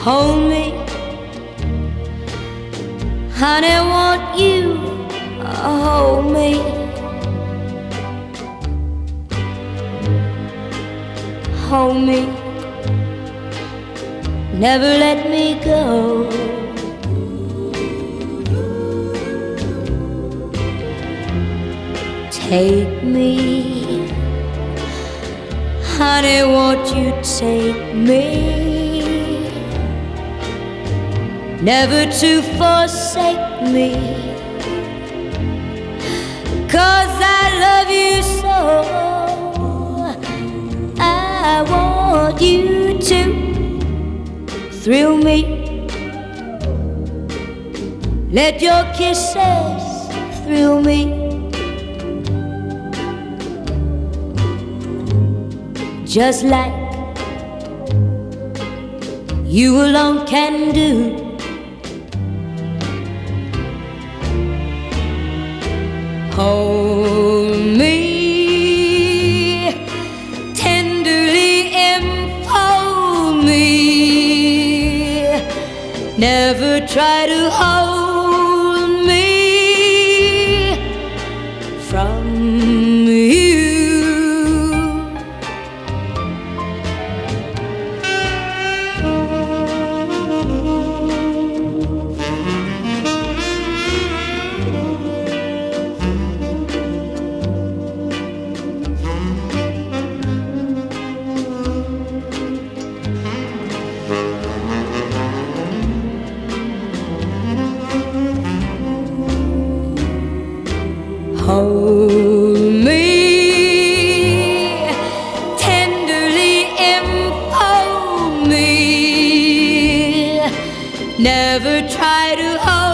hold me. Honey, won't you hold me? Hold me, never let me go. Take me, honey, won't you take me? Never to forsake me, 'cause I love you so. I want you to thrill me. Let your kisses thrill me. Just like you alone can do. Hold me, tenderly enfold me. Never try to hold me from you. Hold me, tenderly enfold me. Never try to hold